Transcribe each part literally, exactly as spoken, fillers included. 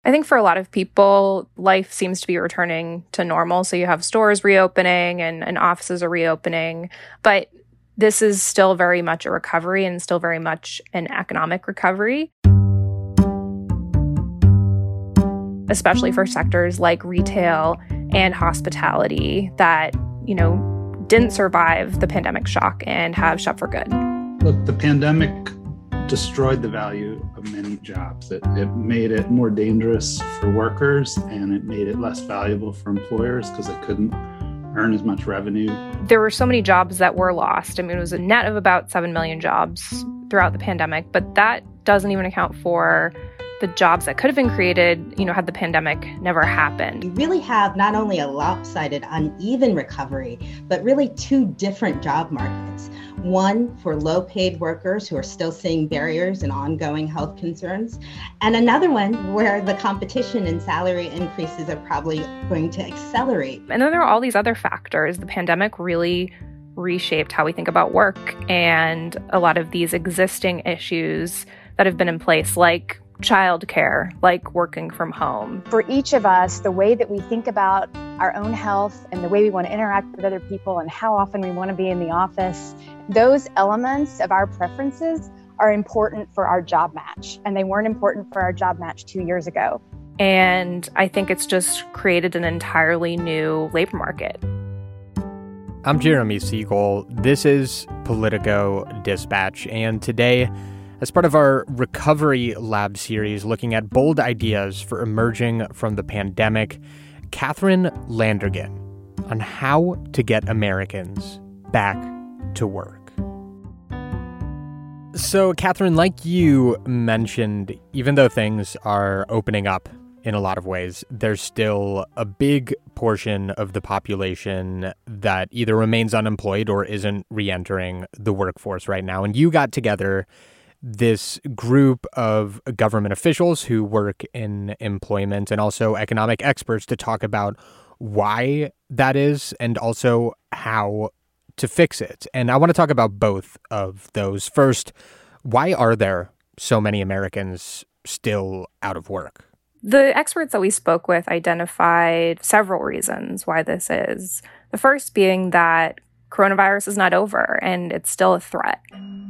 I think for a lot of people, life seems to be returning to normal. So you have stores reopening and, and offices are reopening. But this is still very much a recovery and still very much an economic recovery, especially for sectors like retail and hospitality that, you know, didn't survive the pandemic shock and have shut for good. Look, the pandemic destroyed the value of many jobs. It, it made it more dangerous for workers, and it made it less valuable for employers because they couldn't earn as much revenue. There were so many jobs that were lost. I mean, it was a net of about seven million jobs throughout the pandemic, but that doesn't even account for the jobs that could have been created, you know, had the pandemic never happened. You really have not only a lopsided, uneven recovery, but really two different job markets. One for low-paid workers who are still seeing barriers and ongoing health concerns, and another one where the competition and salary increases are probably going to accelerate. And then there are all these other factors. The pandemic really reshaped how we think about work, and a lot of these existing issues that have been in place, like childcare, like working from home. For each of us, the way that we think about our own health and the way we want to interact with other people and how often we want to be in the office, those elements of our preferences are important for our job match, and they weren't important for our job match two years ago. And I think it's just created an entirely new labor market. I'm Jeremy Siegel. This is Politico Dispatch, and today, as part of our Recovery Lab series looking at bold ideas for emerging from the pandemic, Catherine Landergan on how to get Americans back to work. So, Catherine, like you mentioned, even though things are opening up in a lot of ways, there's still a big portion of the population that either remains unemployed or isn't re-entering the workforce right now. And you got together this group of government officials who work in employment and also economic experts to talk about why that is and also how to fix it. And I want to talk about both of those. First, why are there so many Americans still out of work? The experts that we spoke with identified several reasons why this is. The first being that coronavirus is not over and it's still a threat.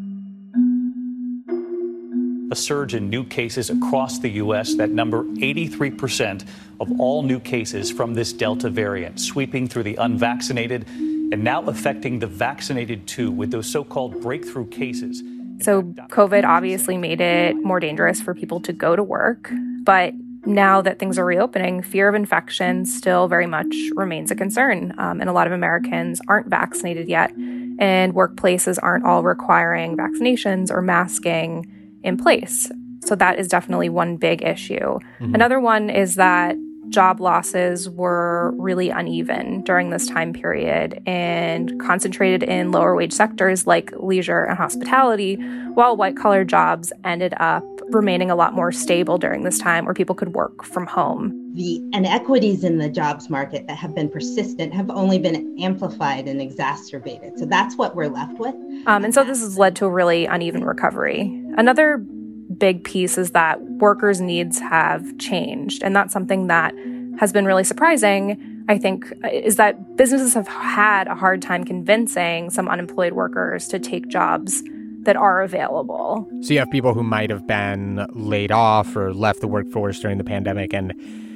A surge in new cases across the U S that number eighty-three percent of all new cases from this Delta variant, sweeping through the unvaccinated and now affecting the vaccinated too, with those so-called breakthrough cases. So COVID obviously made it more dangerous for people to go to work, but now that things are reopening, fear of infection still very much remains a concern. Um, and a lot of Americans aren't vaccinated yet, and workplaces aren't all requiring vaccinations or masking in place. So that is definitely one big issue. Mm-hmm. Another one is that job losses were really uneven during this time period and concentrated in lower wage sectors like leisure and hospitality, while white-collar jobs ended up remaining a lot more stable during this time where people could work from home. The inequities in the jobs market that have been persistent have only been amplified and exacerbated. So that's what we're left with. Um, and so this has led to a really uneven recovery. Another big piece is that workers' needs have changed. And that's something that has been really surprising, I think, is that businesses have had a hard time convincing some unemployed workers to take jobs that are available. So you have people who might have been laid off or left the workforce during the pandemic, and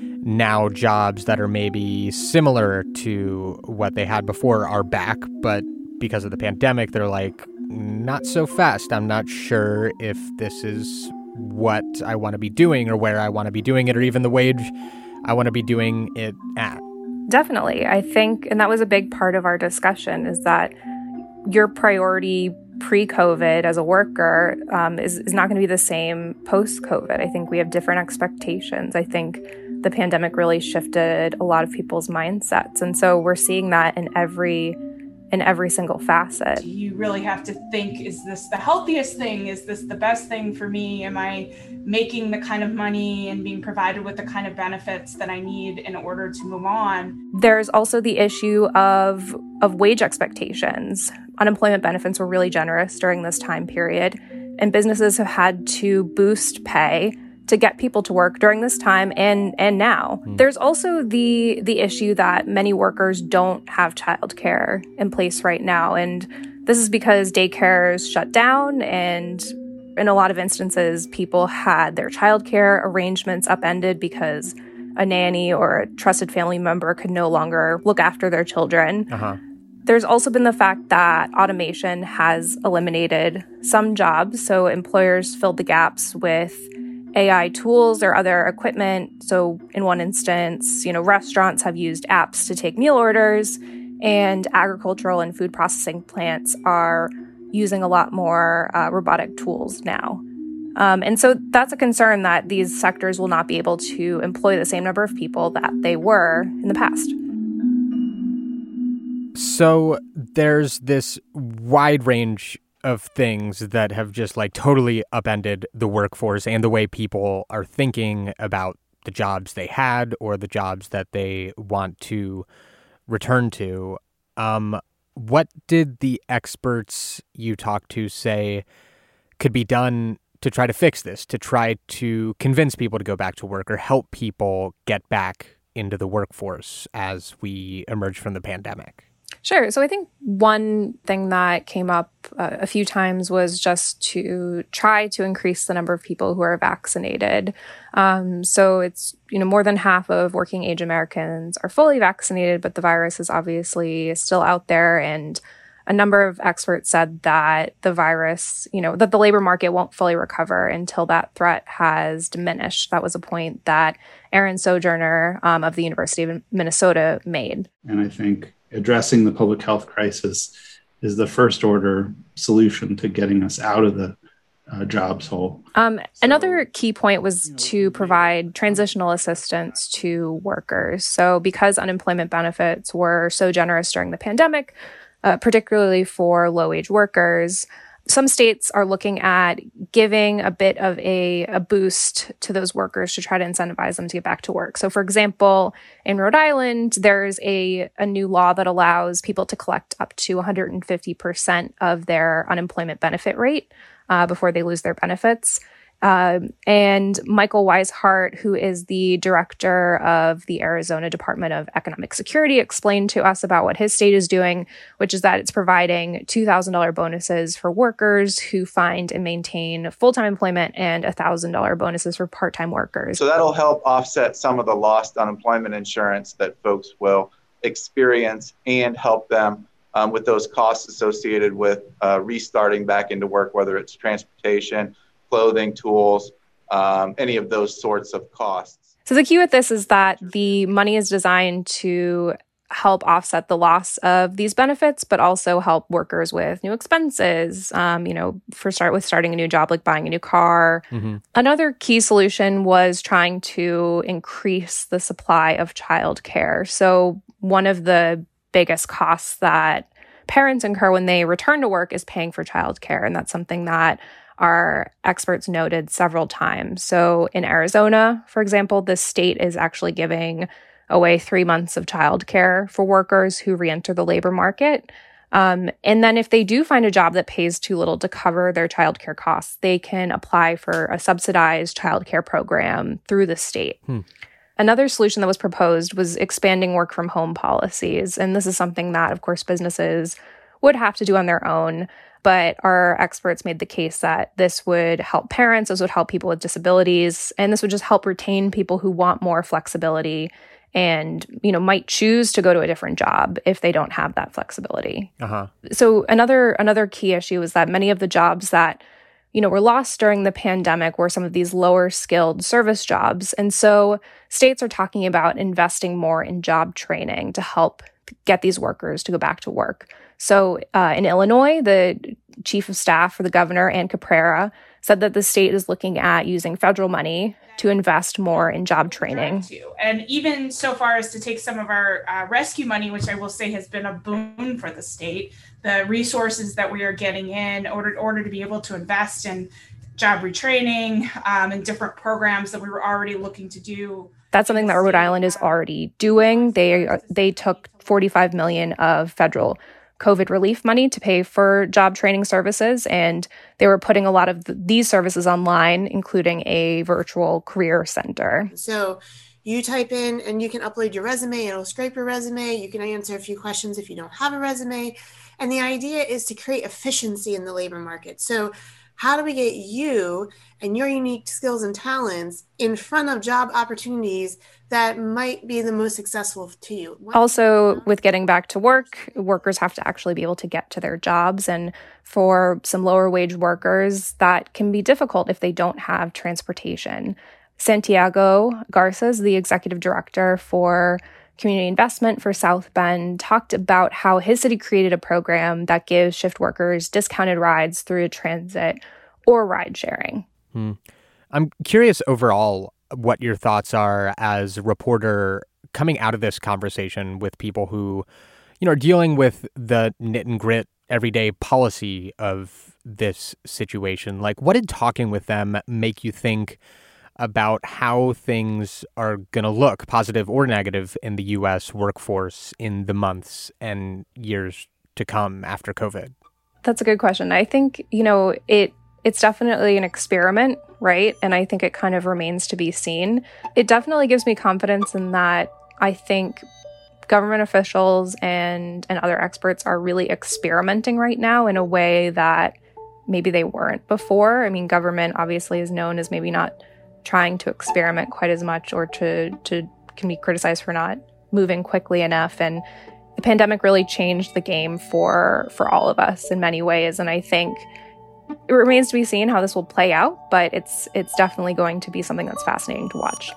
now jobs that are maybe similar to what they had before are back, but because of the pandemic, they're like, not so fast. I'm not sure if this is what I want to be doing or where I want to be doing it or even the wage I want to be doing it at. Definitely. I think, and that was a big part of our discussion, is that your priority pre-COVID as a worker um, is, is not going to be the same post-COVID. I think we have different expectations. I think the pandemic really shifted a lot of people's mindsets. And so we're seeing that in every in every single facet. You really have to think, is this the healthiest thing? Is this the best thing for me? Am I making the kind of money and being provided with the kind of benefits that I need in order to move on? There's also the issue of, of wage expectations. Unemployment benefits were really generous during this time period, and businesses have had to boost pay to get people to work during this time and and now. Mm. There's also the the issue that many workers don't have childcare in place right now, and this is because daycares shut down, and in a lot of instances, people had their childcare arrangements upended because a nanny or a trusted family member could no longer look after their children. Uh-huh. There's also been the fact that automation has eliminated some jobs, so employers filled the gaps with A I tools or other equipment. So in one instance, you know, restaurants have used apps to take meal orders, and agricultural and food processing plants are using a lot more uh, robotic tools now. Um, and so that's a concern that these sectors will not be able to employ the same number of people that they were in the past. So there's this wide range of things that have just like totally upended the workforce and the way people are thinking about the jobs they had or the jobs that they want to return to. Um, what did the experts you talked to say could be done to try to fix this, to try to convince people to go back to work or help people get back into the workforce as we emerge from the pandemic? Sure. So I think one thing that came up uh, a few times was just to try to increase the number of people who are vaccinated. Um, so it's, you know, more than half of working age Americans are fully vaccinated, but the virus is obviously still out there. And a number of experts said that the virus, you know, that the labor market won't fully recover until that threat has diminished. That was a point that Aaron Sojourner um, of the University of Minnesota made. And I think addressing the public health crisis is the first order solution to getting us out of the uh, jobs hole. Um, so, another key point was you know, to provide transitional assistance to workers. So because unemployment benefits were so generous during the pandemic, uh, particularly for low-wage workers, some states are looking at giving a bit of a, a boost to those workers to try to incentivize them to get back to work. So, for example, in Rhode Island, there's a, a new law that allows people to collect up to one hundred fifty percent of their unemployment benefit rate uh, before they lose their benefits. Um, and Michael Weishart, who is the director of the Arizona Department of Economic Security, explained to us about what his state is doing, which is that it's providing two thousand dollars bonuses for workers who find and maintain full-time employment and one thousand dollars bonuses for part-time workers. So that'll help offset some of the lost unemployment insurance that folks will experience and help them um, with those costs associated with uh, restarting back into work, whether it's transportation, clothing, tools, um, any of those sorts of costs. So the key with this is that the money is designed to help offset the loss of these benefits, but also help workers with new expenses, um, you know, for start with starting a new job, like buying a new car. Mm-hmm. Another key solution was trying to increase the supply of childcare. So one of the biggest costs that parents incur when they return to work is paying for childcare. And that's something that our experts noted several times. So in Arizona, for example, the state is actually giving away three months of childcare for workers who reenter the labor market. Um, and then if they do find a job that pays too little to cover their childcare costs, they can apply for a subsidized childcare program through the state. Hmm. Another solution that was proposed was expanding work from home policies. And this is something that, of course, businesses would have to do on their own. But our experts made the case that this would help parents, this would help people with disabilities, and this would just help retain people who want more flexibility and, you know, might choose to go to a different job if they don't have that flexibility. Uh-huh. So another another key issue is that many of the jobs that, you know, were lost during the pandemic were some of these lower skilled service jobs. And so states are talking about investing more in job training to help get these workers to go back to work. So uh, in Illinois, the chief of staff for the governor, Ann Caprara, said that the state is looking at using federal money to invest more in job training. And even so far as to take some of our uh, rescue money, which I will say has been a boon for the state, the resources that we are getting in order, order to be able to invest in job retraining um, and different programs that we were already looking to do. That's something that Rhode Island is already doing. They they took forty-five million dollars of federal COVID relief money to pay for job training services, and they were putting a lot of th- these services online, including a virtual career center. So you type in and you can upload your resume, it'll scrape your resume, you can answer a few questions if you don't have a resume. And the idea is to create efficiency in the labor market. So how do we get you and your unique skills and talents in front of job opportunities that might be the most successful to you? Also, with getting back to work, workers have to actually be able to get to their jobs. And for some lower wage workers, that can be difficult if they don't have transportation. Santiago Garces, the executive director for community investment for South Bend, talked about how his city created a program that gives shift workers discounted rides through transit or ride sharing. Hmm. I'm curious overall what your thoughts are as a reporter coming out of this conversation with people who, you know, are dealing with the knit and grit everyday policy of this situation. Like, what did talking with them make you think about how things are going to look, positive or negative, in the U S workforce in the months and years to come after COVID? That's a good question. I think, you know, it it's definitely an experiment, right? And I think it kind of remains to be seen. It definitely gives me confidence in that I think government officials and, and other experts are really experimenting right now in a way that maybe they weren't before. I mean, government obviously is known as maybe not trying to experiment quite as much, or to, to can be criticized for not moving quickly enough. And the pandemic really changed the game for, for all of us in many ways. And I think it remains to be seen how this will play out, but it's it's definitely going to be something that's fascinating to watch.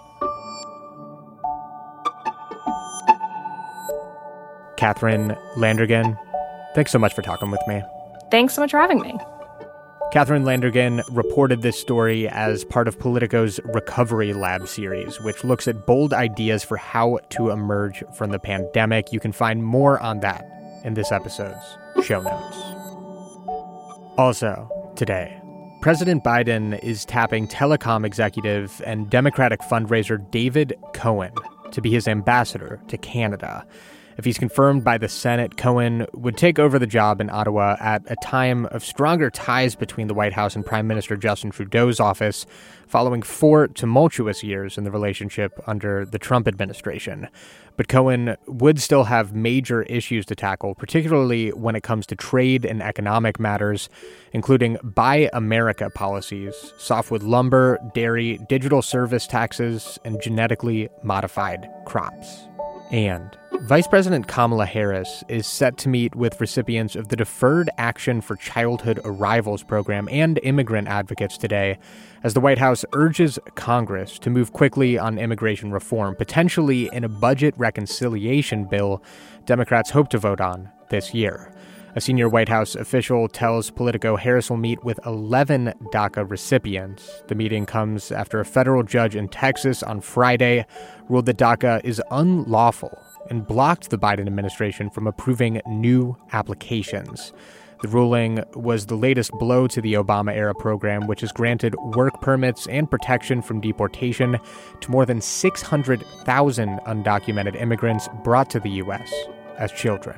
Catherine Landrigan, thanks so much for talking with me. Thanks so much for having me. Catherine Landrigan reported this story as part of Politico's Recovery Lab series, which looks at bold ideas for how to emerge from the pandemic. You can find more on that in this episode's show notes. Also, today, President Biden is tapping telecom executive and Democratic fundraiser David Cohen to be his ambassador to Canada. If he's confirmed by the Senate, Cohen would take over the job in Ottawa at a time of stronger ties between the White House and Prime Minister Justin Trudeau's office, following four tumultuous years in the relationship under the Trump administration. But Cohen would still have major issues to tackle, particularly when it comes to trade and economic matters, including Buy America policies, softwood lumber, dairy, digital service taxes, and genetically modified crops. And Vice President Kamala Harris is set to meet with recipients of the Deferred Action for Childhood Arrivals program and immigrant advocates today, as the White House urges Congress to move quickly on immigration reform, potentially in a budget reconciliation bill Democrats hope to vote on this year. A senior White House official tells Politico Harris will meet with eleven DACA recipients. The meeting comes after a federal judge in Texas on Friday ruled that DACA is unlawful and blocked the Biden administration from approving new applications. The ruling was the latest blow to the Obama-era program, which has granted work permits and protection from deportation to more than six hundred thousand undocumented immigrants brought to the U S as children.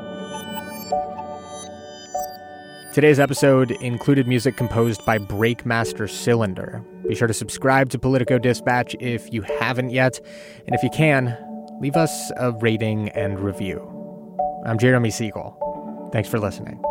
Today's episode included music composed by Breakmaster Cylinder. Be sure to subscribe to Politico Dispatch if you haven't yet, and if you can, leave us a rating and review. I'm Jeremy Siegel. Thanks for listening.